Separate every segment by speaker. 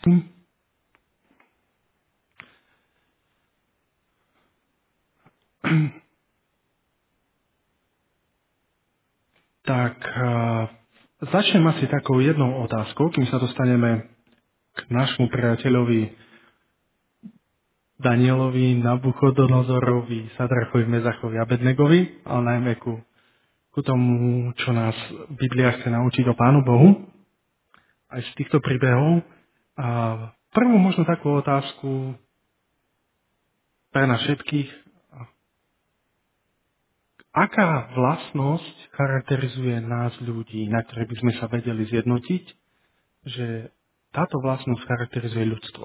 Speaker 1: Tak začnem asi takou jednou otázkou, kým sa dostaneme k nášmu priateľovi Danielovi, Nabuchodonozorovi, Sadrachovi, Mezachovi a Abednegovi, ale najmä ku tomu, čo nás Biblia chce naučiť o Pánu Bohu, aj z týchto príbehov. A prvú možno takú otázku pre nás všetkých. Aká vlastnosť charakterizuje nás ľudí, na ktorej by sme sa vedeli zjednotiť, že táto vlastnosť charakterizuje ľudstvo?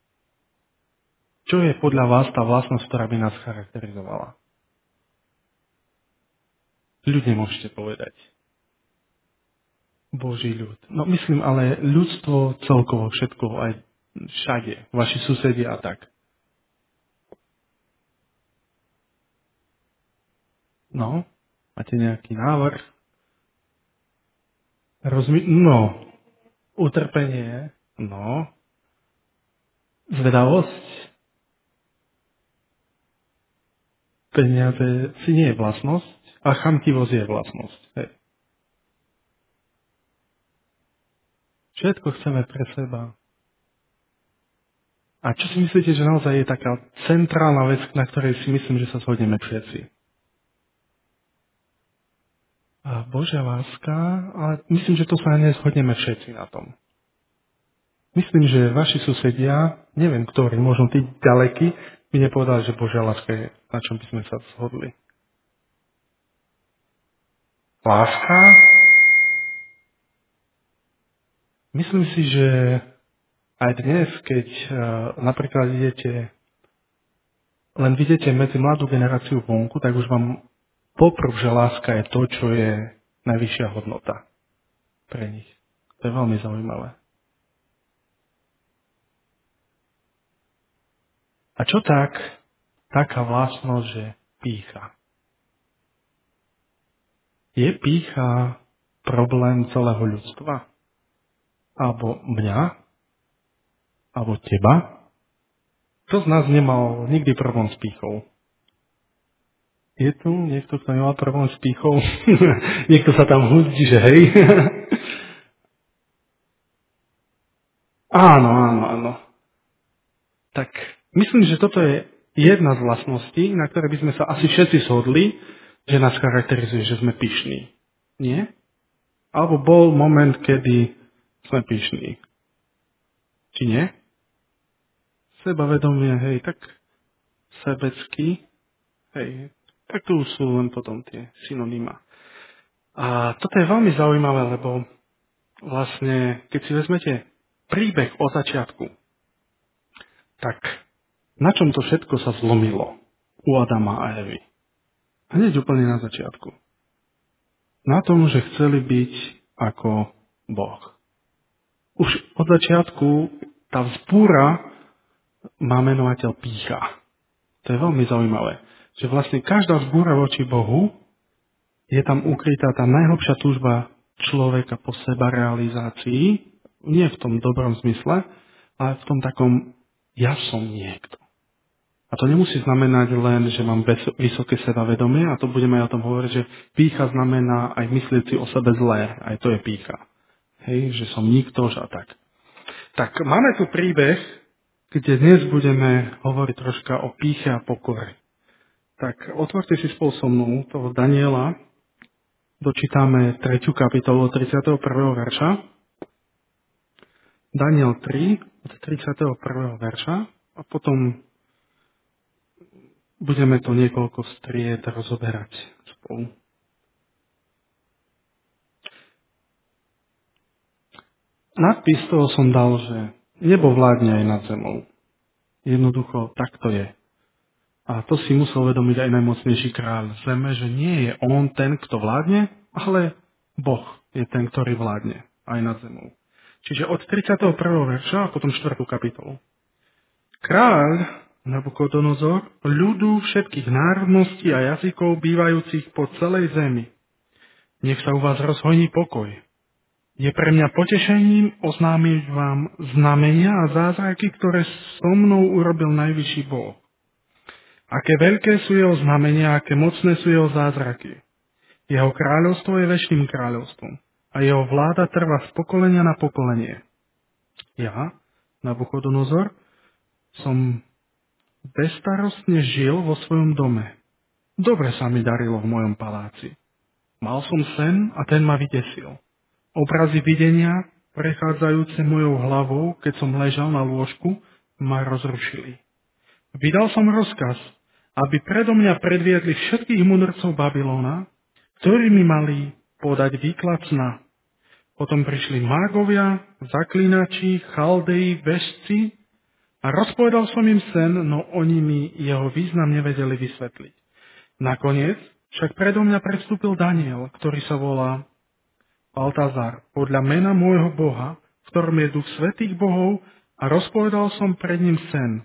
Speaker 1: Čo je podľa vás tá vlastnosť, ktorá by nás charakterizovala? Ľudia môžete povedať. Boží ľud. No myslím, ale ľudstvo celkovo, všetko, aj všade, vaši susedia a tak. No, máte nejaký návrh? No, utrpenie, no, zvedavosť, peniaze si nie je vlastnosť a chamtivosť je vlastnosť. Hej. Všetko chceme pre seba. A čo si myslíte, že naozaj je taká centrálna vec, na ktorej si myslím, že sa zhodneme všetci? A Božia láska, ale myslím, že to sa nezhodneme všetci na tom. Myslím, že vaši susedia, neviem ktorí, možno tí ďalekí, by nepovedali, že Božia láska je, na čom by sme sa zhodli. Láska? Myslím si, že aj dnes, keď napríklad len vidíte medzi mladú generáciu vonku, tak už vám poprv, že láska je to, čo je najvyššia hodnota pre nich. To je veľmi zaujímavé. A čo taká vlastnosť, že pýcha? Je pýcha problém celého ľudstva? Alebo mňa? Alebo teba? Kto z nás nemal nikdy problém s pýchou? Je tu niekto, kto nemal problém s pýchou? Niekto sa tam húzdí, že hej? Áno. Tak myslím, že toto je jedna z vlastností, na ktoré by sme sa asi všetci shodli, že nás charakterizuje, že sme pyšní. Nie? Alebo bol moment, kedy sme pyšní. Či nie? Sebavedomie, hej, tak sebecký, hej, tak tu už sú len potom tie synonymá. A toto je veľmi zaujímavé, lebo vlastne, keď si vezmete príbeh o začiatku, tak na čom to všetko sa zlomilo u Adama a Evy? Hneď úplne na začiatku. Na tom, že chceli byť ako Boh. Už od začiatku tá vzbúra má menovateľ pýcha. To je veľmi zaujímavé. Že vlastne každá vzbúra voči Bohu je tam ukrytá tá najhlbšia túžba človeka po sebarealizácii, nie v tom dobrom zmysle, ale v tom takom ja som niekto. A to nemusí znamenať len, že mám vysoké sebavedomie, a to budeme aj o tom hovoriť, že pýcha znamená aj myslieť si o sebe zlé. Aj to je pýcha. Hej, že som niktož a tak. Tak máme tu príbeh, kde dnes budeme hovoriť troška o pýche a pokore. Tak otvorte si spolu so mnou toho Daniela, dočítame 3. kapitolu od 31. verša. Daniel 3 od 31. verša a potom budeme to niekoľko stried rozoberať spolu. Nadpis toho som dal, že nebo vládne aj nad zemou. Jednoducho, tak to je. A to si musel uvedomiť aj najmocnejší kráľ zeme, že nie je on ten, kto vládne, ale Boh je ten, ktorý vládne aj nad zemou. Čiže od 31. verša a potom 4. kapitolu. Kráľ Nabuchodonozor ľudu všetkých národností a jazykov bývajúcich po celej zemi. Nech sa u vás rozhojní pokoj. Je pre mňa potešením oznámiť vám znamenia a zázraky, ktoré so mnou urobil najvyšší Boh. Aké veľké sú jeho znamenia, aké mocné sú jeho zázraky. Jeho kráľovstvo je večným kráľovstvom a jeho vláda trvá z pokolenia na pokolenie. Ja, Nabuchodonozor, som bezstarostne žil vo svojom dome. Dobre sa mi darilo v mojom paláci. Mal som sen a ten ma vydesil. Obrazy videnia, prechádzajúce mojou hlavou, keď som ležal na lôžku, ma rozrušili. Vydal som rozkaz, aby predo mňa predviedli všetkých mudrcov Babylona, ktorí mi mali podať výklad sna. Potom prišli mágovia, zaklínači, chaldeji, vešci a rozpovedal som im sen, no oni mi jeho význam nevedeli vysvetliť. Nakoniec však predo mňa predstúpil Daniel, ktorý sa volá Baltazar, podľa mena môjho Boha, v ktorom je duch svätých bohov, a rozpovedal som pred ním sen.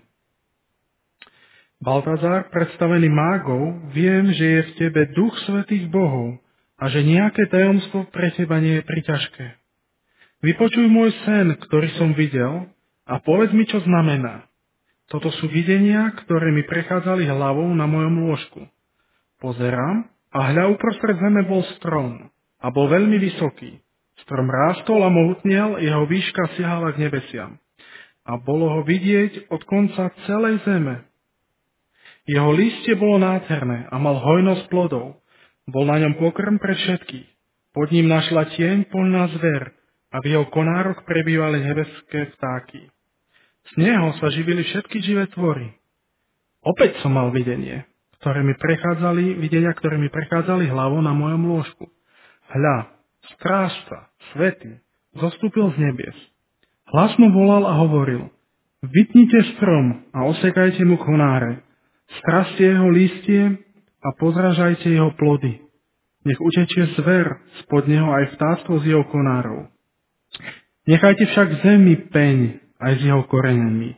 Speaker 1: Baltazar, predstavený mágov, viem, že je v tebe duch svätých bohov a že nejaké tajomstvo pre teba nie je priťažké. Vypočuj môj sen, ktorý som videl, a povedz mi, čo znamená. Toto sú videnia, ktoré mi prechádzali hlavou na mojom lôžku. Pozerám a hľa uprostred zeme bol strom a bol veľmi vysoký. Strom rástol a mohutniel, jeho výška siahala k nebesiam. A bolo ho vidieť od konca celej zeme. Jeho listie bolo nádherné a mal hojnosť plodov. Bol na ňom pokrm pre všetkých. Pod ním našla tieň poľná zver a v jeho konároch prebývali nebeské vtáky. Z neho sa živili všetky živé tvory. Opäť som mal videnia, ktoré mi prechádzali hlavou na mojom lôžku. Hľa, strážca, svätý, zostúpil z nebies. Hlas mu volal a hovoril: Vytnite strom a osekajte mu konáre, straste jeho lístie a pozražajte jeho plody. Nech utečie zver spod neho aj vtáctvo z jeho konárov. Nechajte však v zemi peň aj s jeho koreňami.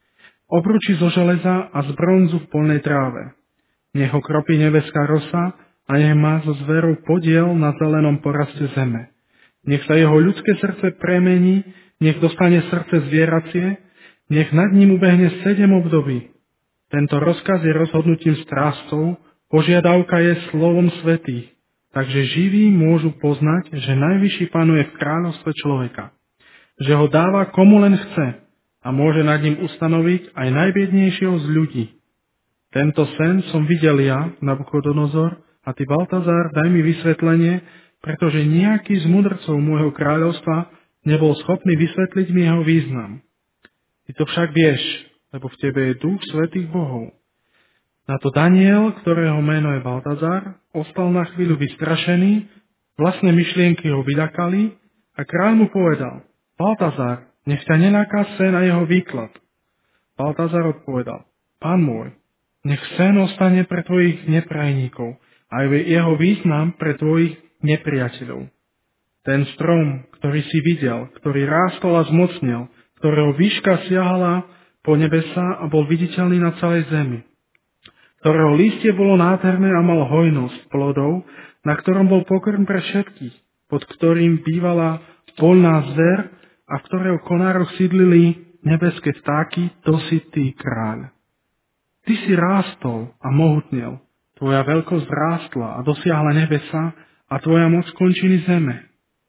Speaker 1: Obruči zo železa a z bronzu v polnej tráve. Nech ho kropí nebeská rosa a nech má zo zverov podiel na zelenom poraste zeme. Nech sa jeho ľudské srdce premení, nech dostane srdce zvieracie, nech nad ním ubehne 7 období. Tento rozkaz je rozhodnutím strážcov, požiadavka je slovom svätých, takže živí môžu poznať, že najvyšší panuje v kráľovstve človeka, že ho dáva komu len chce a môže nad ním ustanoviť aj najbiednejšieho z ľudí. Tento sen som videl ja, Nabuchodonozor, a ty, Baltazar, daj mi vysvetlenie, pretože nejaký z mudrcov môjho kráľovstva nebol schopný vysvetliť mi jeho význam. Ty to však vieš, lebo v tebe je duch svätých bohov. Na to Daniel, ktorého meno je Baltazar, ostal na chvíľu vystrašený, vlastné myšlienky ho vydakali a kráľ mu povedal: Baltazar, nech ťa neláka sen a jeho výklad. Baltazar odpovedal: Pán môj, nech sen ostane pre tvojich neprajníkov a jeho význam pre tvojich nepriateľov. Ten strom, ktorý si videl, ktorý rástol a zmocnil, ktorého výška siahala po nebesa a bol viditeľný na celej zemi, ktorého lístie bolo nádherné a mal hojnosť plodov, na ktorom bol pokrm pre všetkých, pod ktorým bývala poľná zver a v ktorého konároch sídlili nebeské vtáky, to si ty, kráľ. Ty si rástol a mohutnel, tvoja veľkosť rástla a dosiahla nebesa a tvoja moc končiny zeme.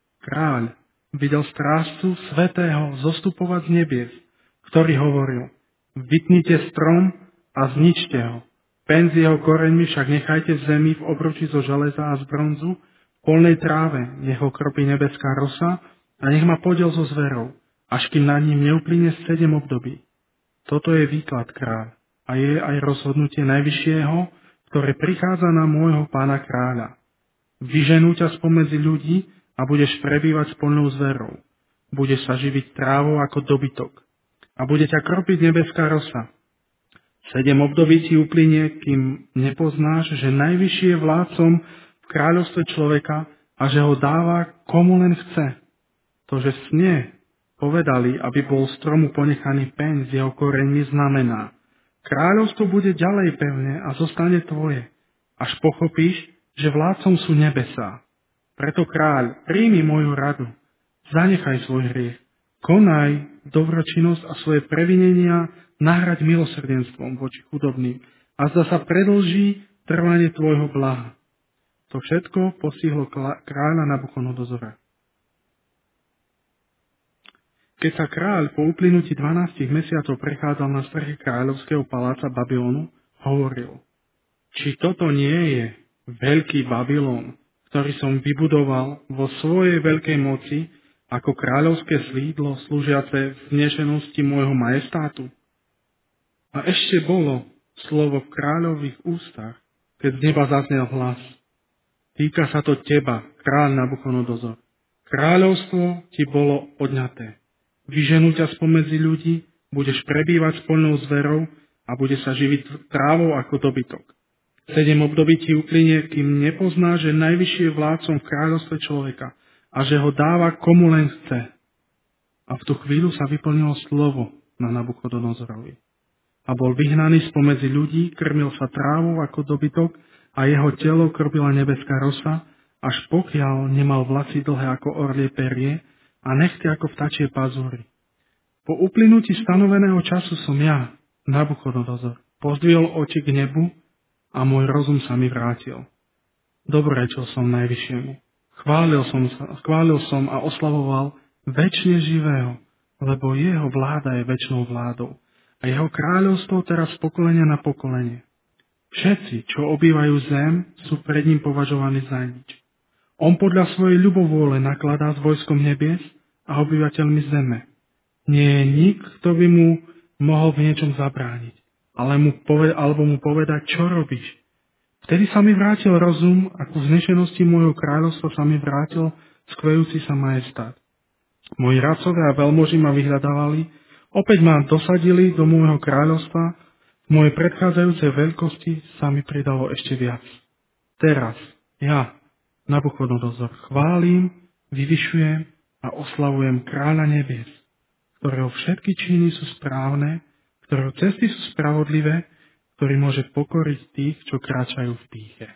Speaker 1: Kráľ videl strážcu svätého zostupovať z nebies, ktorý hovoril: Vytnite strom a zničte ho. Peň s jeho koreňmi však nechajte v zemi v obruči zo železa a z bronzu, v polnej tráve nech ho kropí nebeská rosa a nech má podiel zo zverov, až kým nad ním neuplynie 7 období. Toto je výklad, kráľ, a je aj rozhodnutie najvyššieho, ktoré prichádza na môjho pána kráľa. Vyženú ťa spomedzi ľudí a budeš prebývať s poľnou zverou. Budeš sa živiť trávou ako dobytok a bude ťa kropiť nebeská rosa. 7 období ti uplynie, kým nepoznáš, že najvyšší je vládcom v kráľovstve človeka a že ho dáva komu len chce. To, že v sne povedali, aby bol stromu ponechaný peň s jeho koreňmi, znamená: kráľovstvo bude ďalej pevné a zostane tvoje, až pochopíš, že vládcom sú nebesá. Preto, kráľ, príjmi moju radu. Zanechaj svoj hriech. Konaj dobročinnosť a svoje previnenia nahraď milosrdenstvom voči chudobným. A zda sa predĺží trvanie tvojho blaha. To všetko postihlo kráľa Nabuchodonozora. Keď sa kráľ po uplynutí 12 mesiacov prechádzal na streche kráľovského paláca Babylonu, hovoril: Či toto nie je veľký Babylon, ktorý som vybudoval vo svojej veľkej moci ako kráľovské sídlo slúžiace vznešenosti môjho majestátu? A ešte bolo slovo v kráľových ústach, keď z neba zaznel hlas: Týka sa to teba, kráľ Nabuchodonozor. Kráľovstvo ti bolo odňaté. Vyženú ťa spomedzi ľudí, budeš prebývať s poľnou zverou a bude sa živiť trávou ako dobytok. 7 období ti uplynie, kým nepozná, že najvyšší je vládcom v kráľovstve človeka a že ho dáva komu len chce. A v tú chvíľu sa vyplnilo slovo na Nabuchodonozorovi. A bol vyhnaný spomedzi ľudí, krmil sa trávou ako dobytok a jeho telo krpila nebeská rosa, až pokiaľ nemal vlasy dlhé ako orlie perie a nechty ako vtačie pazúry. Po uplynutí stanoveného času som ja, Nabuchodonozor, pozdvihol oči k nebu a môj rozum sa mi vrátil. Dobrečil som Najvyššiemu. Chválil som a oslavoval večne živého, lebo jeho vláda je večnou vládou a jeho kráľovstvo teraz z pokolenia na pokolenie. Všetci, čo obývajú zem, sú pred ním považovaní za nič. On podľa svojej ľubovôle nakladá s vojskom nebies a obyvateľmi zeme. Nie je nik, kto by mu mohol v niečom zabrániť, alebo mu povedať, čo robíš. Vtedy sa mi vrátil rozum a ku vznešenosti môjho kráľovstva sa mi vrátil skvejúci sa majestát. Moji radcovia a veľmoži ma vyhľadávali, opäť ma dosadili do môjho kráľovstva, v mojej predchádzajúcej veľkosti sa mi pridalo ešte viac. Teraz ja, Nabuchodonozor, chválim, vyvyšujem a oslavujem kráľa nebies, ktorého všetky činy sú správne, ktorého cesty sú spravodlivé, ktorý môže pokoriť tých, čo kráčajú v pýche.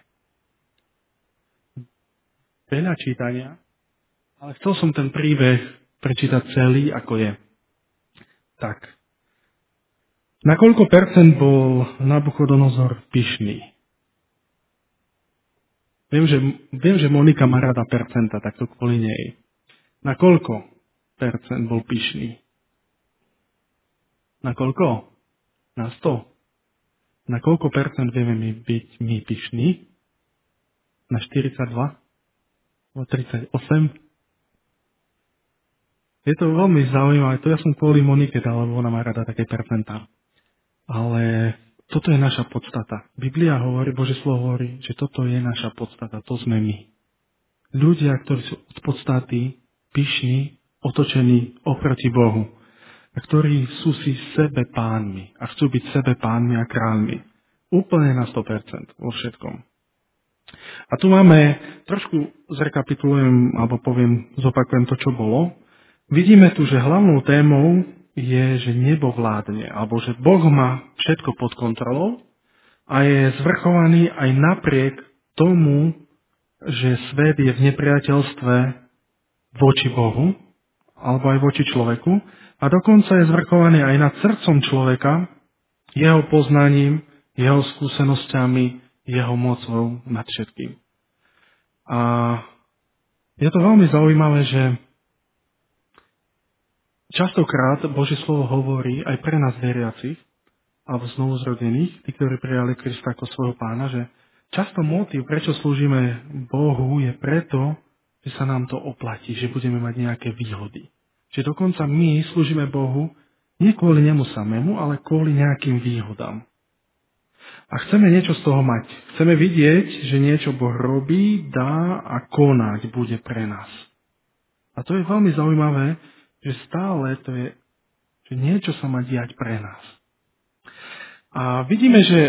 Speaker 1: Veľa čítania, ale chcel som ten príbeh prečítať celý, ako je. Tak. Na koľko percent bol Nabuchodonozor pyšný? Viem, že Monika má rada percenta, tak to kvôli nej. Na koľko percent bol pyšný? Na koľko? Na 100. Na koľko percent vieme byť my pyšní? Na 42? O 38? Je to veľmi zaujímavé. To ja som kvôli Monike dal, lebo ona má rada také percentá. Ale toto je naša podstata. Biblia hovorí, Božie slovo hovorí, že toto je naša podstata. To sme my. Ľudia, ktorí sú od podstaty pyšní, otočení oproti Bohu. A ktorí sú si sebe pánmi. A chcú byť sebe pánmi a kráľmi. Úplne na 100% vo všetkom. A tu máme, trošku zrekapitulujem, alebo zopakujem to, čo bolo. Vidíme tu, že hlavnou témou je, že nebo vládne, alebo že Boh má všetko pod kontrolou a je zvrchovaný aj napriek tomu, že svet je v nepriateľstve voči Bohu, alebo aj voči človeku, a dokonca je zvrchovaný aj nad srdcom človeka, jeho poznaním, jeho skúsenosťami, jeho mocou nad všetkým. A je to veľmi zaujímavé, že častokrát Božie slovo hovorí aj pre nás veriacich, alebo znovuzrodených, tí, ktorí prijali Krista ako svojho pána, že často motív, prečo slúžime Bohu, je preto, že sa nám to oplatí, že budeme mať nejaké výhody. Že dokonca my slúžime Bohu nie kvôli nemu samému, ale kvôli nejakým výhodám. A chceme niečo z toho mať. Chceme vidieť, že niečo Boh robí, dá a konať bude pre nás. A to je veľmi zaujímavé, že stále to je, že niečo sa má diať pre nás. A vidíme, že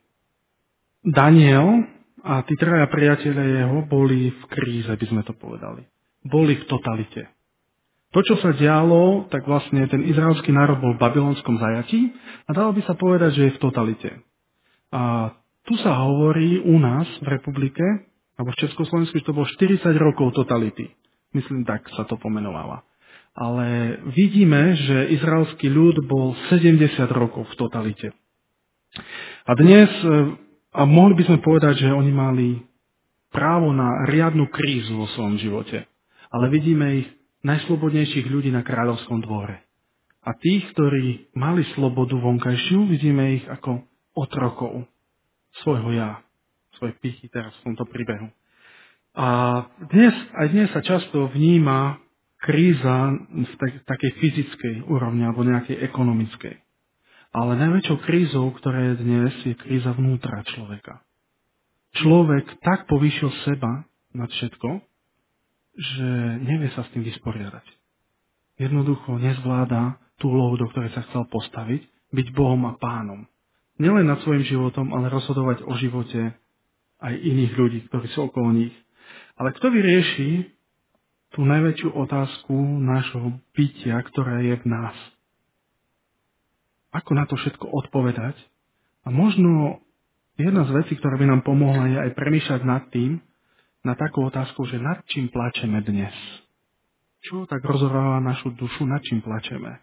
Speaker 1: Daniel a tí traja priatelia jeho boli v kríze, by sme to povedali. Boli v totalite. To, čo sa dialo, tak vlastne ten izraelský národ bol v babylonskom zajatí a dalo by sa povedať, že je v totalite. A tu sa hovorí u nás v republike, alebo v Československu, že to bolo 40 rokov totality. Myslím, tak sa to pomenováva. Ale vidíme, že izraelský ľud bol 70 rokov v totalite. A dnes, a mohli by sme povedať, že oni mali právo na riadnu krízu vo svojom živote. Ale vidíme ich najslobodnejších ľudí na kráľovskom dvore. A tých, ktorí mali slobodu vonkajšiu, vidíme ich ako otrokov svojho ja, svojej pýchy teraz v tomto príbehu. A aj dnes sa často vníma kríza v takej fyzickej úrovni alebo nejakej ekonomickej. Ale najväčšou krízou, ktorá je dnes, je kríza vnútra človeka. Človek tak povýšil seba nad všetko, že nevie sa s tým vysporiadať. Jednoducho nezvláda tú úlohu, do ktorej sa chcel postaviť, byť Bohom a pánom. Nielen nad svojim životom, ale rozhodovať o živote aj iných ľudí, ktorí sú okolo nich. Ale kto vyrieši tú najväčšiu otázku nášho bytia, ktorá je v nás? Ako na to všetko odpovedať? A možno jedna z vecí, ktorá by nám pomohla, je aj premýšľať nad tým, na takú otázku, že nad čím plačeme dnes. Čo tak rozhoráva našu dušu, nad čím plačeme?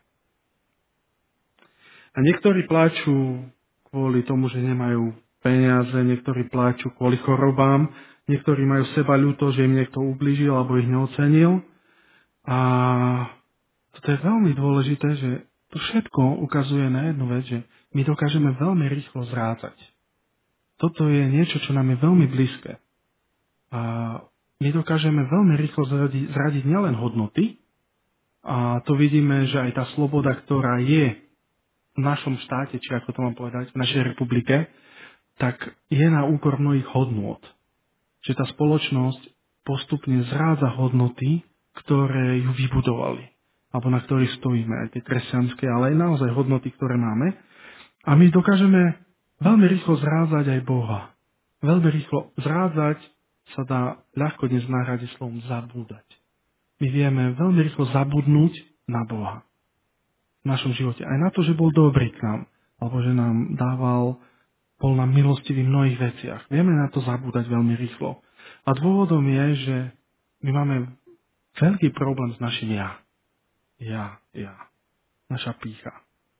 Speaker 1: A niektorí plačú kvôli tomu, že nemajú peniaze, niektorí plačú kvôli chorobám, niektorí majú sebaľúto, že im niekto ublížil alebo ich neocenil. A toto je veľmi dôležité, že to všetko ukazuje na jednu vec, že my dokážeme veľmi rýchlo zrátať. Toto je niečo, čo nám je veľmi blízke. A my dokážeme veľmi rýchlo zradiť nielen hodnoty, a to vidíme, že aj tá sloboda, ktorá je v našom štáte, či ako to mám povedať, v našej republike, tak je na úkor mnohých hodnôt. Že tá spoločnosť postupne zrádza hodnoty, ktoré ju vybudovali, alebo na ktorých stojíme, aj tie kresťanské, ale aj naozaj hodnoty, ktoré máme. A my dokážeme veľmi rýchlo zrádzať aj Boha. Veľmi rýchlo zrádzať sa dá ľahko dnes nahradiť slovom zabúdať. My vieme veľmi rýchlo zabudnúť na Boha v našom živote. Aj na to, že bol dobrý k nám, alebo že nám bol nám milostivý v mnohých veciach. Vieme na to zabúdať veľmi rýchlo. A dôvodom je, že my máme veľký problém s našim ja. Ja. Naša pýcha.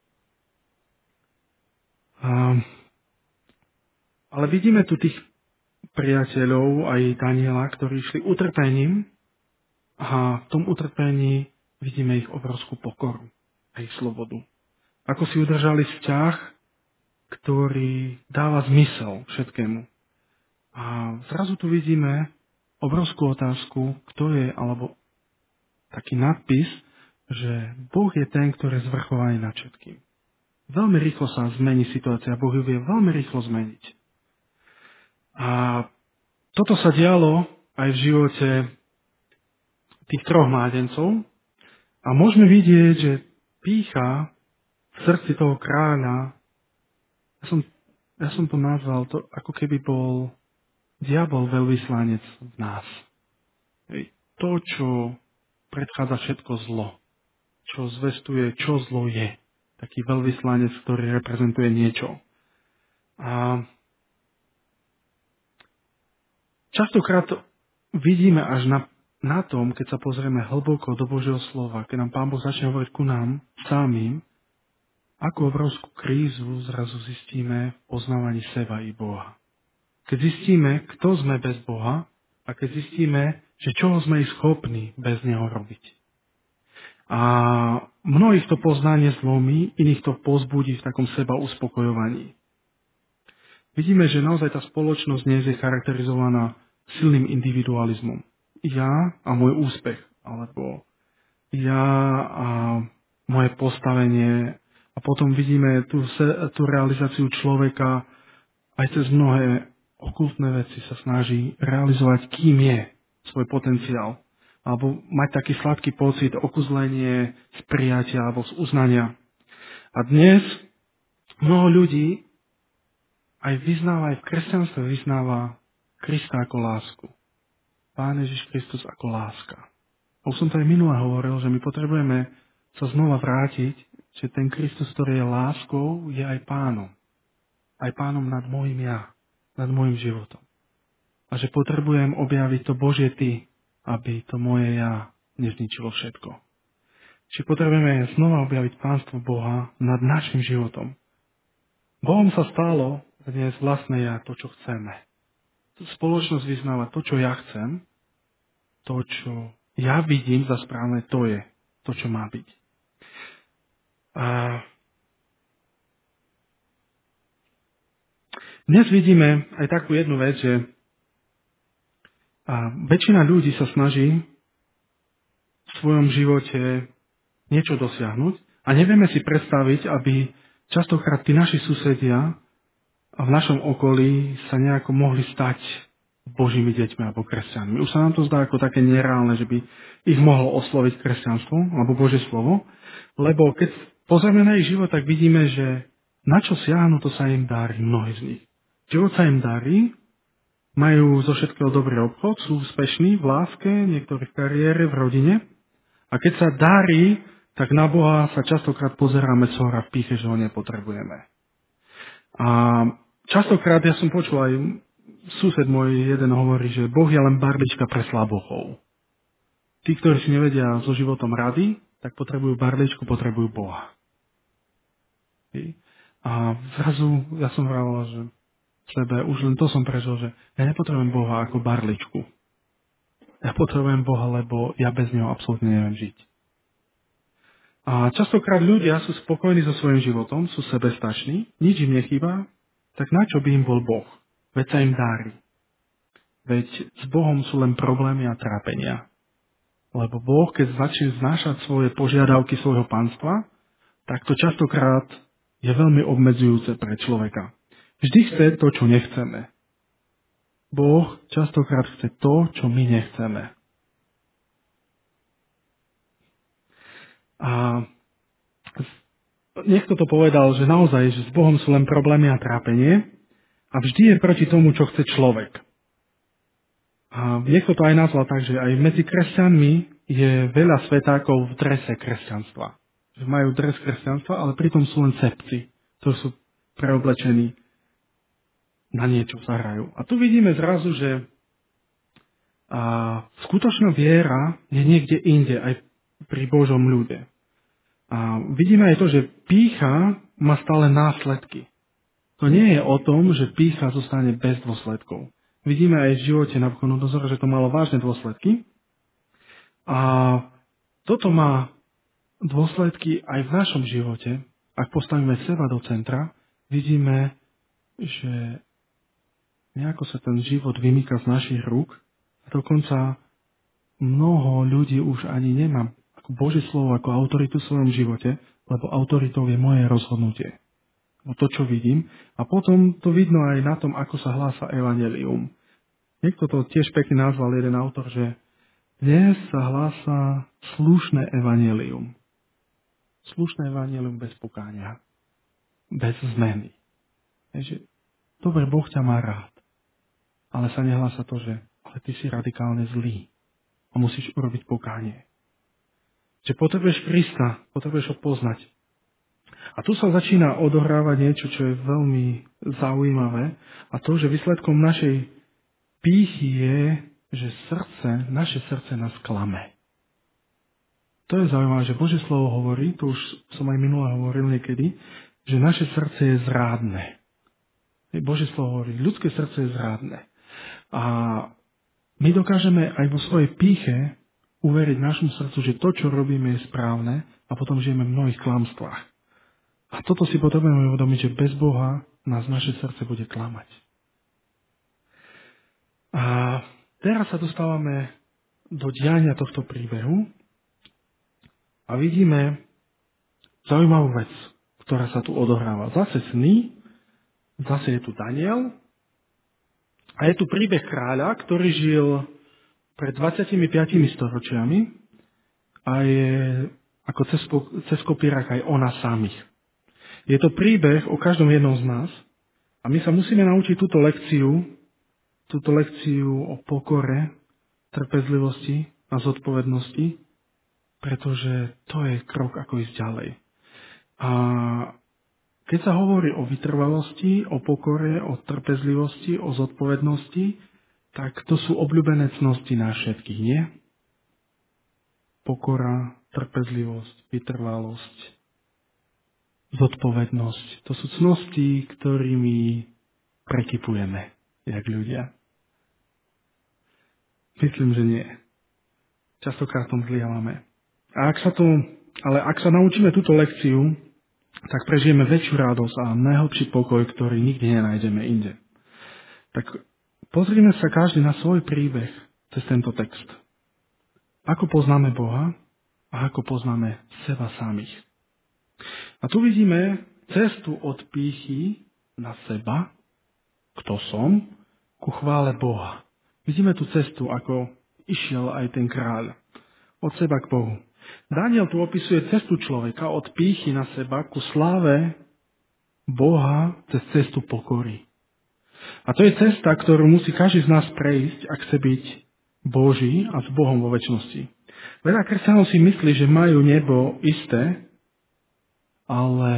Speaker 1: Ale vidíme tu tých priateľov, aj Daniela, ktorí išli utrpením a v tom utrpení vidíme ich obrovskú pokoru a ich slobodu. Ako si udržali vzťah, ktorý dáva zmysel všetkému. A zrazu tu vidíme obrovskú otázku, kto je, alebo taký nadpis, že Boh je ten, ktorý je zvrchovaný nad všetkým. Veľmi rýchlo sa zmení situácia, Boh ju vie veľmi rýchlo zmeniť. A toto sa dialo aj v živote tých troch mládencov a môžeme vidieť, že pýcha v srdci toho kráľa, ja som to nazval, to ako keby bol diabol veľvyslanec v nás. To, čo predchádza všetko zlo, čo zvestuje, čo zlo je. Taký veľvyslanec, ktorý reprezentuje niečo. A častokrát vidíme až na tom, keď sa pozrieme hlboko do Božieho slova, keď nám Pán Boh začne hovoriť ku nám samým, akú obrovskú krízu zrazu zistíme v poznávaní seba i Boha. Keď zistíme, kto sme bez Boha a keď zistíme, že čoho sme i schopní bez Neho robiť. A mnohých to poznanie zlomí, iných to povzbudí v takom seba uspokojovaní. Vidíme, že naozaj tá spoločnosť dnes je charakterizovaná silným individualizmom. Ja a môj úspech, alebo ja a moje postavenie. A potom vidíme tú realizáciu človeka aj cez mnohé okultné veci sa snaží realizovať, kým je svoj potenciál. Alebo mať taký sladký pocit, okuzlenie z prijatia alebo z uznania. A dnes mnoho ľudí aj v kresťanstve vyznáva Krista ako lásku. Pán Ježiš Kristus ako láska. Už som to aj minule hovoril, že my potrebujeme sa znova vrátiť, že ten Kristus, ktorý je láskou, je aj pánom. Aj pánom nad môjim ja, nad môjim životom. A že potrebujem objaviť to Božie ty aby to moje ja nezničilo všetko. Či potrebujeme znova objaviť pánstvo Boha nad našim životom. Bohom sa stalo dnes vlastné ja to, čo chceme. Spoločnosť vyznáva to, čo ja chcem, to, čo ja vidím za správne, to je to, čo má byť. A dnes vidíme aj takú jednu vec, že väčšina ľudí sa snaží v svojom živote niečo dosiahnuť a nevieme si predstaviť, aby častokrát tí naši susedia v našom okolí sa nejako mohli stať Božími deťmi alebo kresťanmi. Už sa nám to zdá ako také nereálne, že by ich mohlo osloviť kresťanstvo alebo Božie slovo, lebo keď pozrieme na ich život, tak vidíme, že na čo siahnu, to sa im darí, mnohí z nich. Život sa im darí, majú zo všetkého dobrý obchod, sú úspešní v láske, niektorí v kariére, v rodine. A keď sa darí, tak na Boha sa častokrát pozeráme zhora v pýche, že ho nepotrebujeme. A častokrát ja som počul aj sused môj jeden hovorí, že Boh je len barlička pre slabochov. Tí, ktorí si nevedia so životom rady, tak potrebujú barličku, potrebujú Boha. A zrazu ja som vravel, že sebe, už len to som prežil, že ja nepotrebujem Boha ako barličku. Ja potrebujem Boha, lebo ja bez neho absolútne neviem žiť. A častokrát ľudia sú spokojní so svojím životom, sú sebestační, nič im nechýba, tak na čo by im bol Boh? Veď sa im dári. Veď s Bohom sú len problémy a trápenia. Lebo Boh, keď začne znášať svoje požiadavky svojho panstva, tak to častokrát je veľmi obmedzujúce pre človeka. Vždy chce to, čo nechceme. Boh častokrát chce to, čo my nechceme. A niekto to povedal, že naozaj, že s Bohom sú len problémy a trápenie a vždy je proti tomu, čo chce človek. A niekto to aj nazval tak, že aj medzi kresťanmi je veľa svetákov v drese kresťanstva. Že majú dres kresťanstva, ale pritom sú len cepci, ktorí sú preoblečení na niečo sa hrajú. A tu vidíme zrazu, že skutočná viera je niekde inde, aj pri Božom ľude. A vidíme aj to, že pýcha má stále následky. To nie je o tom, že pýcha zostane bez dôsledkov. Vidíme aj v živote Nabuchodonozora, že to malo vážne dôsledky. A toto má dôsledky aj v našom živote. Ak postavíme seba do centra, vidíme, že nejako sa ten život vymýka z našich rúk. A dokonca mnoho ľudí už ani nemá ako Božie slovo, ako autoritu v svojom živote, lebo autoritou je moje rozhodnutie. O to, čo vidím. A potom to vidno aj na tom, ako sa hlása evanjelium. Niekto to tiež pekne nazval jeden autor, že dnes sa hlása slušné evanjelium. Slušné evanjelium bez pokánia. Bez zmeny. Takže, dobre, Boh ťa má rád. Ale sa nehlása to, že ale ty si radikálne zlý. A musíš urobiť pokánie. Že potrebuješ Krista, potrebuješ ho poznať. A tu sa začína odohrávať niečo, čo je veľmi zaujímavé. A to, že výsledkom našej pýchy je, že naše srdce nás klame. To je zaujímavé, že Božie slovo hovorí, to už som aj minule hovoril niekedy, že naše srdce je zrádne. Božie slovo hovorí, ľudské srdce je zrádne. A my dokážeme aj vo svojej pýche uveriť našmu srdcu, že to, čo robíme, je správne a potom žijeme v mnohých klamstvách. A toto si potrebujeme uvedomiť, že bez Boha nás naše srdce bude klamať. A teraz sa dostávame do diania tohto príbehu a vidíme zaujímavú vec, ktorá sa tu odohráva. Zase sny, zase je tu Daniel a je tu príbeh kráľa, ktorý žil pred 25 storočiami a je ako cez kopírak aj ona samých. Je to príbeh o každom jednom z nás a my sa musíme naučiť túto lekciu o pokore, trpezlivosti a zodpovednosti, pretože to je krok, ako ísť ďalej. A keď sa hovorí o vytrvalosti, o pokore, o trpezlivosti, o zodpovednosti, tak to sú obľúbené cnosti nás všetkých, nie? Pokora, trpezlivosť, vytrvalosť, zodpovednosť. To sú cnosti, ktorými prekypujeme, jak ľudia. Myslím, že nie. Častokrát tom zlyhávame. Ale ak sa naučíme túto lekciu, tak prežijeme väčšiu radosť a najhlbší pokoj, ktorý nikdy nenájdeme inde. Tak pozrime sa každý na svoj príbeh cez tento text. Ako poznáme Boha a ako poznáme seba samých. A tu vidíme cestu od pýchy na seba, kto som, ku chvále Boha. Vidíme tú cestu, ako išiel aj ten kráľ. Od seba k Bohu. Daniel tu opisuje cestu človeka od pýchy na seba ku sláve Boha cez cestu pokory. A to je cesta, ktorú musí každý z nás prejsť, ak chce byť Boží a s Bohom vo večnosti. Veľa kresťanov si myslí, že majú nebo isté, ale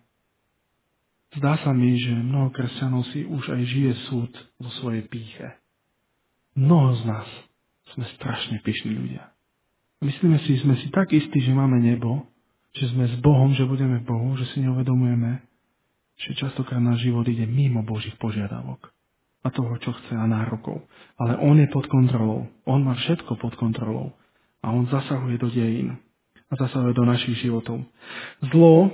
Speaker 1: zdá sa mi, že mnoho kresťanov si už aj žije súd vo svojej pýche. Mnoho z nás sme strašne pyšní ľudia. Myslíme si, sme si tak istí, že máme nebo, že sme s Bohom, že budeme v Bohu, že si neuvedomujeme, že častokrát náš život ide mimo Božích požiadavok a toho, čo chce a nárokov. Ale on je pod kontrolou. On má všetko pod kontrolou. A on zasahuje do dejín. A zasahuje do našich životov. Zlo,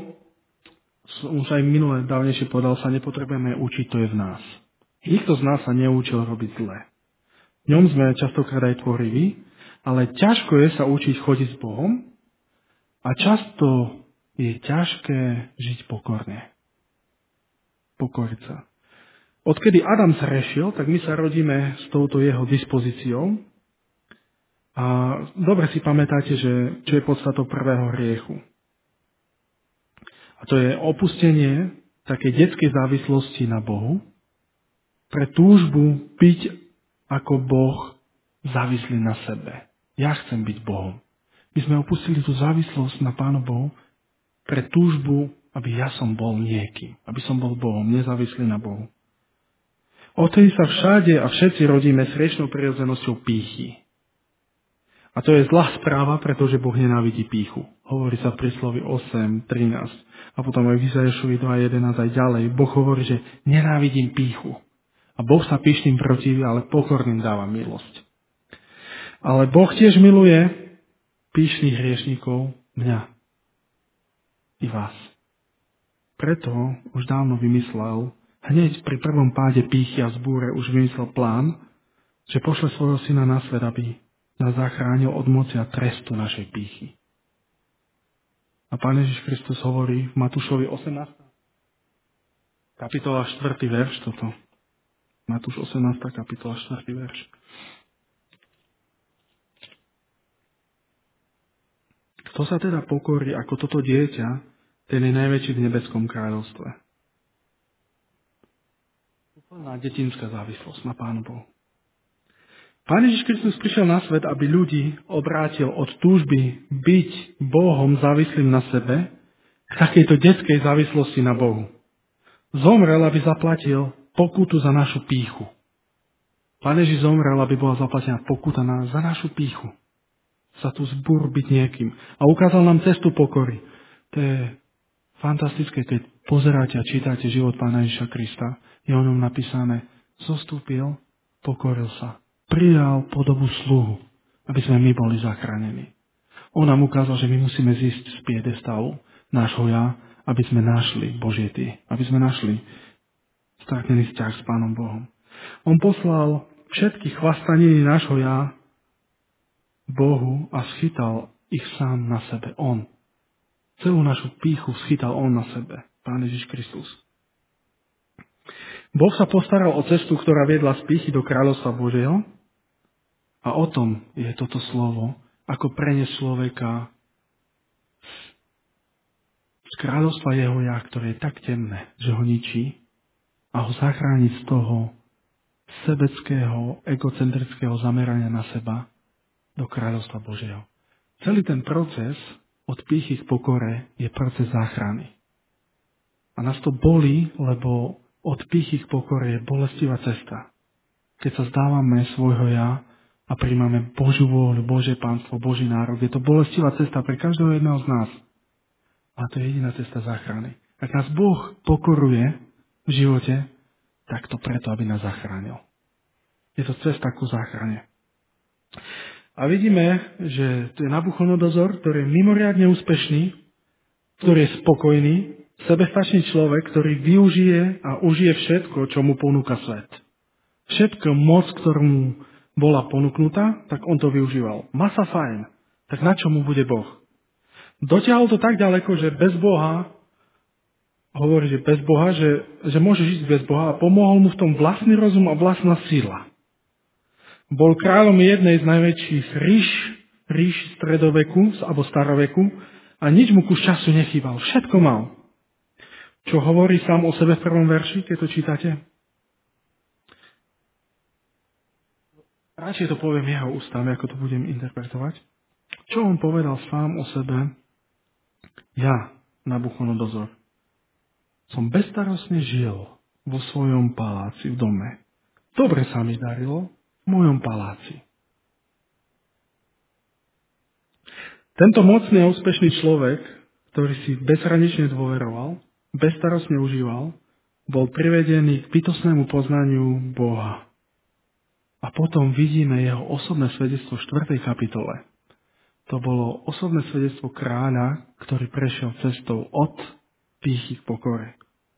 Speaker 1: už aj minulé dávnejšie povedal, sa nepotrebujeme učiť, to je v nás. Nikto z nás sa neučil robiť zle. V ňom sme častokrát aj tvoriví, ale ťažko je sa učiť chodiť s Bohom a často je ťažké žiť pokorne. Pokoriť sa. Odkedy Adam zhrešil, tak my sa rodíme s touto jeho dispozíciou. A dobre si pamätáte, že čo je podstatou prvého hriechu. A to je opustenie takej detskej závislosti na Bohu pre túžbu byť ako Boh závislý na sebe. Ja chcem byť Bohom. My sme opustili tú závislosť na Pánu Bohu pre túžbu, aby ja som bol niekým. Aby som bol Bohom, nezávislý na Bohu. Odtedy sa všade a všetci rodíme s riečnou prirodzenosťou pýchy. A to je zlá správa, pretože Boh nenávidí pýchu. Hovorí sa v príslovi 8, 13 a potom aj v Izaiášovi 2, 11 aj ďalej. Boh hovorí, že nenávidím pýchu. A Boh sa pyšným protiví, ale pokorným dáva milosť. Ale Boh tiež miluje pyšných hriešnikov, mňa i vás. Preto už dávno vymyslel, hneď pri prvom páde pýchy a zbúre už vymyslel plán, že pošle svojho syna na svet, aby nás zachránil od moci a trestu našej pýchy. A Pán Ježiš Kristus hovorí v Matúšovi 18. kapitola 4. verš toto. Matúš 18. kapitola 4. verš. Kto sa teda pokorí ako toto dieťa, ten je najväčší v nebeskom kráľovstve. Úplná detinská závislosť na Pánu Bohu. Pán Ježiš Kristus prišiel na svet, aby ľudí obrátil od túžby byť Bohom závislým na sebe k takejto detskej závislosti na Bohu. Zomrel, aby zaplatil pokutu za našu pýchu. Pán Ježiš zomrel, aby bola zaplatená pokuta za našu pýchu. Sa tu zbúr byť niekým. A ukázal nám cestu pokory. To je fantastické, keď pozeráte a čítate život Pána Ježiša Krista. Je o ňom napísané, zostúpil, pokoril sa. Prijal podobu sluhu, aby sme my boli zachránení. On nám ukázal, že my musíme zísť z piedestálu nášho ja, aby sme našli Božie ty, aby sme našli strátený vzťah s Pánom Bohom. On poslal všetky chvastaniny nášho ja Bohu a schytal ich sám na sebe. On. Celú našu pýchu schytal on na sebe. Pán Ježiš Kristus. Boh sa postaral o cestu, ktorá viedla z pýchy do kráľovstva Božieho. A o tom je toto slovo, ako preniesť človeka z kráľovstva jeho ja, ktoré je tak temné, že ho ničí, a ho zachrániť z toho sebeckého, egocentrického zamerania na seba do kráľovstva Božieho. Celý ten proces od pýchy k pokore je proces záchrany. A nás to bolí, lebo od pýchy k pokore je bolestivá cesta. keď sa zdávame svojho ja a príjmame Božiu vôľu, Božie pánstvo, Boží národ. Je to bolestivá cesta pre každého jedného z nás. A to je jediná cesta záchrany. Ak nás Boh pokoruje v živote, tak to preto, aby nás zachránil. Je to cesta ku záchrane. A vidíme, že to je Nabuchodonozor, ktorý je mimoriadne úspešný, ktorý je spokojný, sebestačný človek, ktorý využije a užije všetko, čo mu ponúka svet. Všetko moc, ktorú mu bola ponúknutá, tak on to využíval. Masa fajn. Tak na čo mu bude Boh? Dotiahol to tak ďaleko, že bez Boha, hovorí, že bez Boha, že môže žiť bez Boha a pomohol mu v tom vlastný rozum a vlastná sila. Bol kráľom jednej z najväčších ríš stredoveku alebo staroveku a nič mu ku času nechýbal. Všetko mal. Čo hovorí sám o sebe v prvom verši, keď to čítate? Radšej to poviem jeho ústami, ako to budem interpretovať. Čo on povedal sám o sebe? Ja, Nabuchodonozor, som bezstarostne žil vo svojom paláci v dome. Dobre sa mi darilo v mojom paláci. Tento mocný a úspešný človek, ktorý si bezhranične dôveroval, bezstarostne užíval, bol privedený k bytostnému poznaniu Boha. A potom vidíme jeho osobné svedectvo v 4. kapitole. To bolo osobné svedectvo kráľa, ktorý prešiel cestou od pýchy k pokore.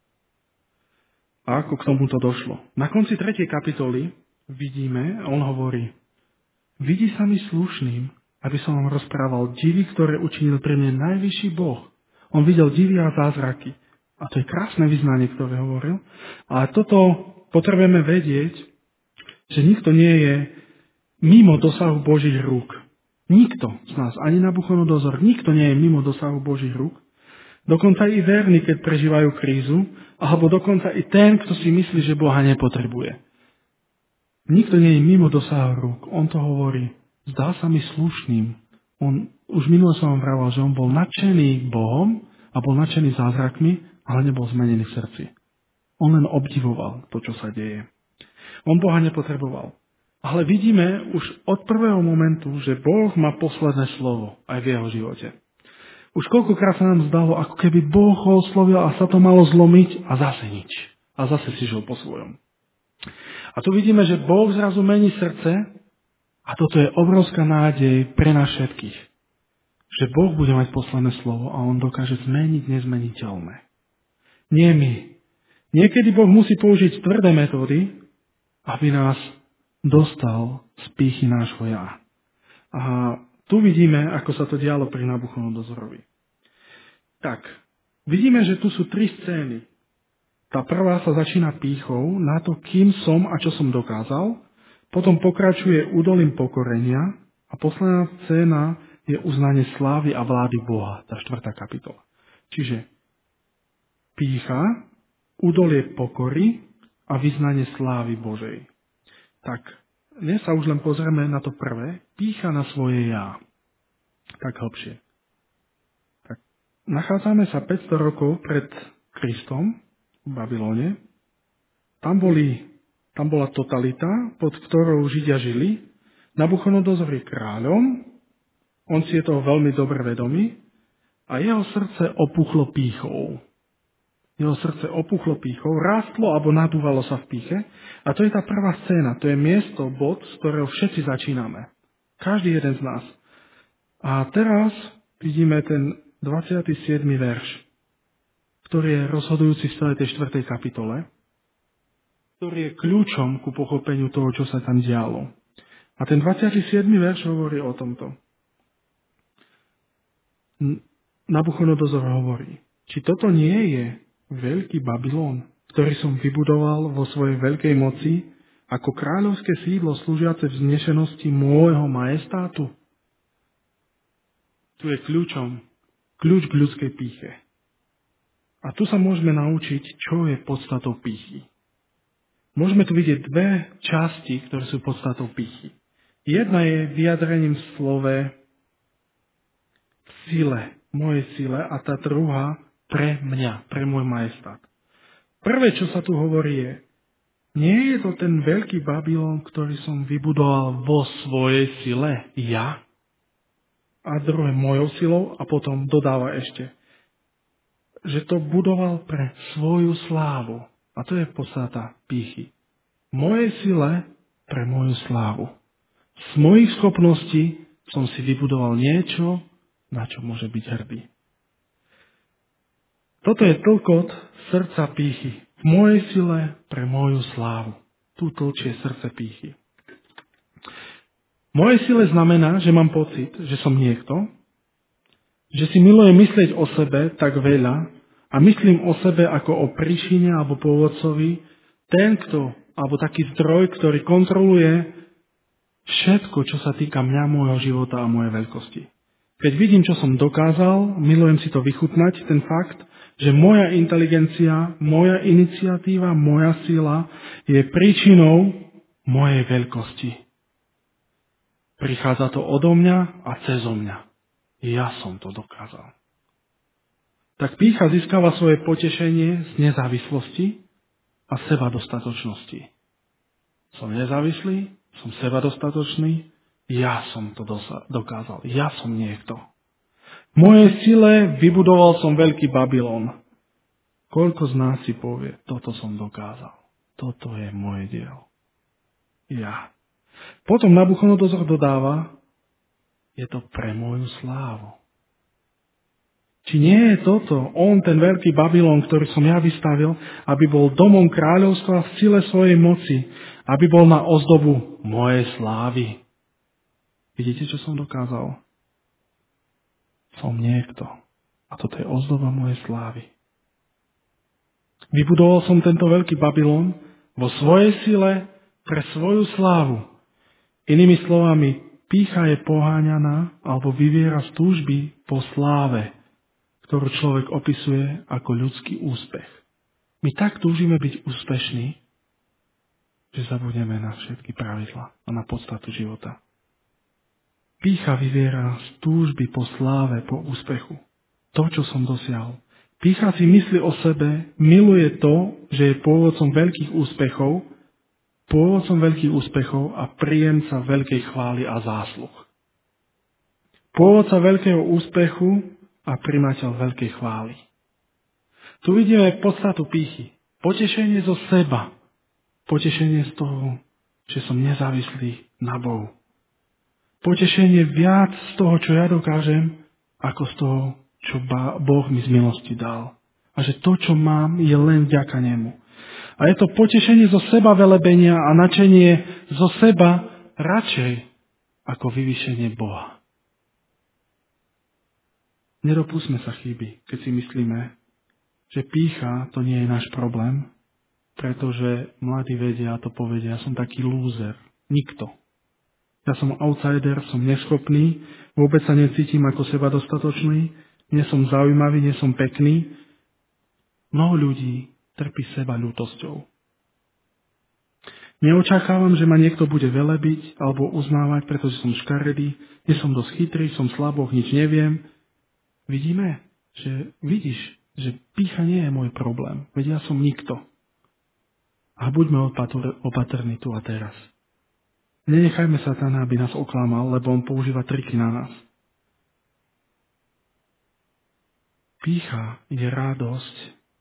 Speaker 1: A ako k tomuto došlo? Na konci 3. kapitoly vidíme, on hovorí, vidí sa mi slušným, aby som vám rozprával divy, ktoré učinil pre mňa najvyšší Boh. On videl divy a zázraky. A to je krásne vyznanie, ktoré hovoril. A toto potrebujeme vedieť, že nikto nie je mimo dosahu Božích rúk. Nikto z nás, ani Nabuchodonozor, nikto nie je mimo dosahu Božích rúk. Dokonca i verní, keď prežívajú krízu, alebo dokonca i ten, kto si myslí, že Boha nepotrebuje. Nikto nie je mimo dosahu rúk. On to hovorí, zdá sa mi slušným. On, už minule som vám vraval, že on bol nadšený Bohom a bol nadšený zázrakmi, ale nebol zmenený v srdci. On len obdivoval to, čo sa deje. On Boha nepotreboval. Ale vidíme už od prvého momentu, že Boh má posledné slovo aj v jeho živote. Už koľkokrát sa nám zdalo, ako keby Boh ho oslovil a sa to malo zlomiť a zase nič. A zase si žil po svojom. A tu vidíme, že Boh zrazu mení srdce a toto je obrovská nádej pre nás všetkých. Že Boh bude mať posledné slovo a on dokáže zmeniť nezmeniteľné. Nie my. Niekedy Boh musí použiť tvrdé metódy, aby nás dostal z pýchy nášho ja. A tu vidíme, ako sa to dialo pri Nabuchodonozorovi. Tak, vidíme, že tu sú 3 scény. Tá prvá sa začína pýchou na to, kým som a čo som dokázal, potom pokračuje údolím pokorenia a posledná scéna je uznanie slávy a vlády Boha, tá 4. kapitola. Čiže pýcha, údolie pokory a vyznanie slávy Božej. Tak, dnes sa už len pozrieme na to prvé. Pýcha na svoje ja. Tak hlbšie. Tak, nachádzame sa 500 rokov pred Kristom v Babylone. Tam bola totalita, pod ktorou Židia žili. Nabuchodonozor je kráľom. On si je toho veľmi dobre vedomý. A jeho srdce opuchlo pýchou. Jeho srdce opuchlo pýchou, rástlo alebo nadúvalo sa v pýche. A to je tá prvá scéna, to je miesto, bod, z ktorého všetci začíname. Každý jeden z nás. A teraz vidíme ten 27. verš, ktorý je rozhodujúci v celej tej 4. kapitole, ktorý je kľúčom ku pochopeniu toho, čo sa tam dialo. A ten 27. verš hovorí o tomto. Nabuchodonozor hovorí, či toto nie je veľký Babylon, ktorý som vybudoval vo svojej veľkej moci, ako kráľovské sídlo slúžiace vznešenosti môjho majestátu. Tu je kľúč k ľudskej pýche. A tu sa môžeme naučiť, čo je podstatou pýchy. Môžeme tu vidieť 2 časti, ktoré sú podstatou pýchy. Jedna je vyjadrením v slove sile, mojej sile, a tá druhá pre mňa, pre môj majestát. Prvé, čo sa tu hovorí, je Nie je to ten veľký Babylon, ktorý som vybudoval vo svojej sile, ja, a druhé mojou silou, a potom dodáva ešte, že to budoval pre svoju slávu. A to je podstata pýchy. Mojej sile pre moju slávu. Z mojich schopností som si vybudoval niečo, na čo môže byť hrdý. Toto je tlkot srdca pýchy. V mojej sile pre moju slávu. Tu tlčie srdce pýchy. Mojej sile znamená, že mám pocit, že som niekto, že si milujem myslieť o sebe tak veľa a myslím o sebe ako o príčine alebo pôvodcovi, ten, alebo taký zdroj, ktorý kontroluje všetko, čo sa týka mňa, môjho života a mojej veľkosti. Keď vidím, čo som dokázal, milujem si to vychutnať, ten fakt, že moja inteligencia, moja iniciatíva, moja sila je príčinou mojej veľkosti. Prichádza to odo mňa a cezo mňa. Ja som to dokázal. Tak pýcha získava svoje potešenie z nezávislosti a sebadostatočnosti. Som nezávislý, som sebadostatočný, ja som to dokázal. Ja som niekto. V mojej sile vybudoval som veľký Babylon. Koľko z nás si povie, toto som dokázal. Toto je moje dielo. Ja. Potom Nabuchodonozor dodáva, je to pre moju slávu. Či nie je toto on, ten veľký Babylon, ktorý som ja vystavil, aby bol domom kráľovstva v sile svojej moci, aby bol na ozdobu mojej slávy. Vidíte, čo som dokázal? Som niekto. A toto je ozdoba mojej slávy. Vybudoval som tento veľký Babylon vo svojej sile pre svoju slávu. Inými slovami, pýcha je poháňaná alebo vyviera z túžby po sláve, ktorú človek opisuje ako ľudský úspech. My tak túžime byť úspešní, že zabudneme na všetky pravidlá a na podstatu života. Pýcha vyviera z túžby po sláve, po úspechu. To, čo som dosiahol. Pýcha si myslí o sebe, miluje to, že je pôvodcom veľkých úspechov a príjemca veľkej chvály a zásluh. Pôvodca veľkého úspechu a primateľ veľkej chvály. Tu vidíme podstatu pýchy. Potešenie zo seba. Potešenie z toho, že som nezávislý na Bohu. Potešenie viac z toho, čo ja dokážem, ako z toho, čo Boh mi z milosti dal. A že to, čo mám, je len vďaka nemu. A je to potešenie zo seba velebenia a nadšenie zo seba radšej ako vyvýšenie Boha. Nedopustme sa chyby, keď si myslíme, že pýcha to nie je náš problém, pretože mladí vedia a to povedia, ja som taký lúzer, nikto. Ja som outsider, som neschopný, vôbec sa necítim ako seba dostatočný, nie som zaujímavý, nie som pekný. Mnoho ľudí trpí seba ľútosťou. Neočakávam, že ma niekto bude velebiť alebo uznávať, pretože som škaredý, nie som dosť chytrý, som slaboch, nič neviem. Vidíme, vidíš, že pýcha nie je môj problém. Veď ja som nikto. A buďme opatrní tu a teraz. Nenechajme satana, aby nás oklamal, lebo on používa triky na nás. Pýcha je radosť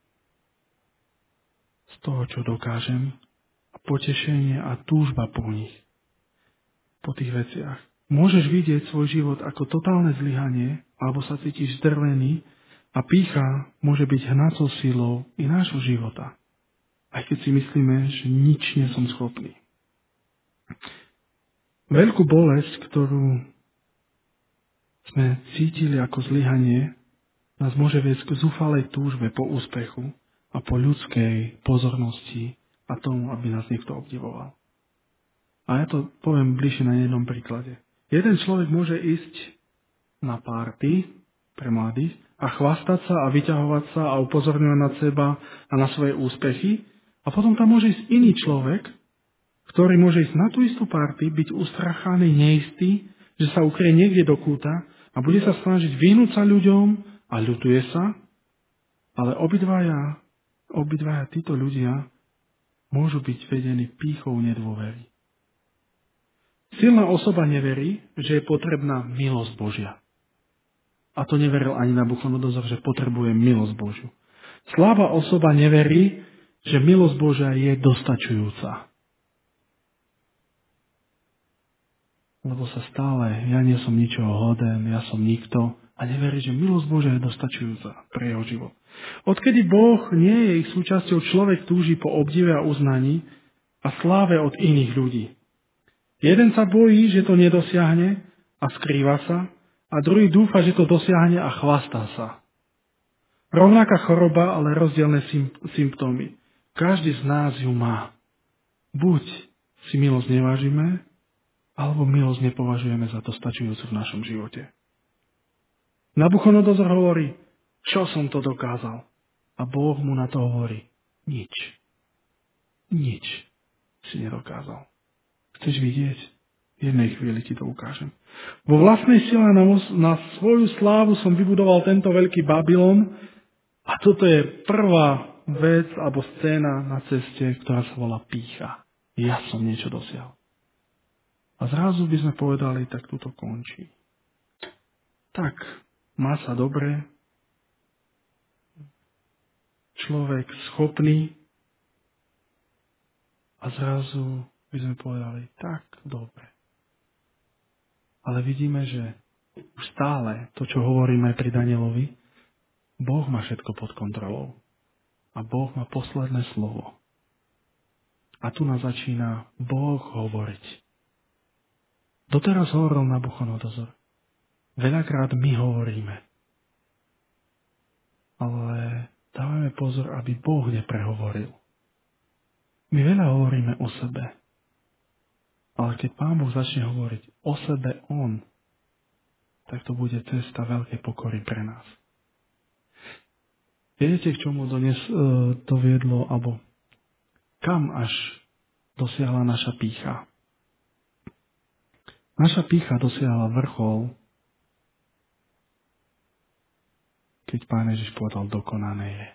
Speaker 1: z toho, čo dokážem, a potešenie a túžba po nich, po tých veciach. Môžeš vidieť svoj život ako totálne zlyhanie, alebo sa cítiš zdrvený, a pýcha môže byť hnacou silou i nášho života. Aj keď si myslíme, že nič nie som schopný. Veľkú bolesť, ktorú sme cítili ako zlyhanie, nás môže viesť k zúfalej túžbe po úspechu a po ľudskej pozornosti a tomu, aby nás niekto obdivoval. A ja to poviem bližšie na jednom príklade. Jeden človek môže ísť na párty pre mladých a chvastať sa a vyťahovať sa a upozorňovať na seba a na svoje úspechy, a potom tam môže ísť iný človek, ktorý môže ísť na tú istú párty, byť ustrachaný, neistý, že sa ukrie niekde do kúta a bude sa snažiť vyhnúť sa ľuďom a ľutuje sa, ale obidvaja títo ľudia môžu byť vedení pýchou nedôvery. Silná osoba neverí, že je potrebná milosť Božia. A to neveril ani Nabuchodonozor, že potrebuje milosť Božiu. Slabá osoba neverí, že milosť Božia je dostačujúca. Lebo sa stále, ja nie som ničoho hoden, ja som nikto a neverí, že milosť Božia je dostačujúca pre jeho život. Odkedy Boh nie je ich súčasťou, človek túži po obdive a uznaní a sláve od iných ľudí. Jeden sa bojí, že to nedosiahne a skrýva sa, a druhý dúfa, že to dosiahne a chvastá sa. Rovnaká choroba, ale rozdielne symptómy. Každý z nás ju má. Buď si milosť nevážime, alebo milosť nepovažujeme za dostačujúcu v našom živote. Nabuchodonozor hovorí, čo som to dokázal? A Boh mu na to hovorí, nič. Nič si nedokázal. Chceš vidieť? V jednej chvíli ti to ukážem. Vo vlastnej sile na svoju slávu som vybudoval tento veľký Babylon a toto je prvá vec alebo scéna na ceste, ktorá sa volá pýcha. Ja som niečo dosiahol. A zrazu by sme povedali, tak tu to končí. Tak, má sa dobre, človek schopný a zrazu by sme povedali, tak, dobre. Ale vidíme, že už stále to, čo hovoríme pri Danielovi, Boh má všetko pod kontrolou. A Boh má posledné slovo. A tu nás začína Boh hovoriť. Doteraz hovoril Nabuchodonozor. Veľakrát my hovoríme. Ale dávame pozor, aby Boh neprehovoril. My veľa hovoríme o sebe. Ale keď Pán Boh začne hovoriť o sebe On, tak to bude cesta veľkej pokory pre nás. Viete, k čomu doviedlo, alebo kam až dosiahla naša pýcha? Naša pýcha dosiahla vrchol, keď Pán Ježiš povedal, dokonané je.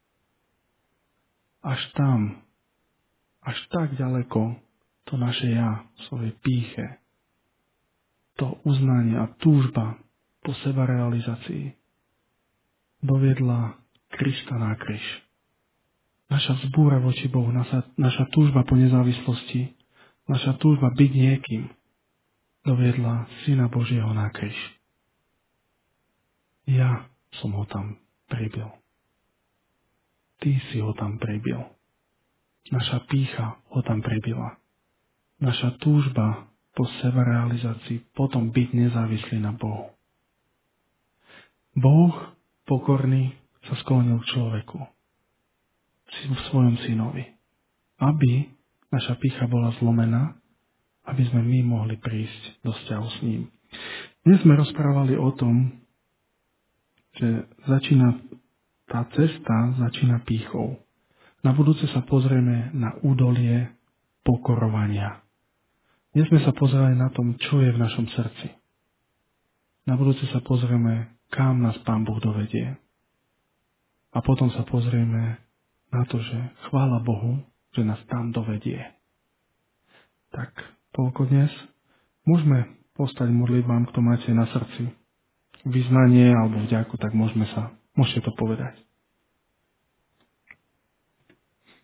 Speaker 1: Až tam, až tak ďaleko, to naše ja v svojej pýche, to uznanie a túžba po sebarealizácii doviedla Krista na kríž. Naša vzbúra voči Bohu, naša túžba po nezávislosti, naša túžba byť niekým, doviedla Syna Božieho na kríž. Ja som ho tam pribil. Ty si ho tam pribil. Naša pýcha ho tam pribila. Naša túžba po sebarealizácii, potom byť nezávislý na Bohu. Boh pokorný sa sklonil k človeku, v svojom synovi, aby naša pýcha bola zlomená, aby sme my mohli prísť do vzťahu s ním. Dnes sme rozprávali o tom, že tá cesta začína pýchou. Na budúce sa pozrieme na údolie pokorovania. Dnes sme sa pozerali na tom, čo je v našom srdci. Na budúce sa pozrieme, kam nás Pán Boh dovedie. A potom sa pozrieme na to, že chvála Bohu, že nás tam dovedie. Tak, toľko dnes. Môžeme postať modlitbám, kto máte na srdci vyznanie alebo vďaku, tak môžete to povedať.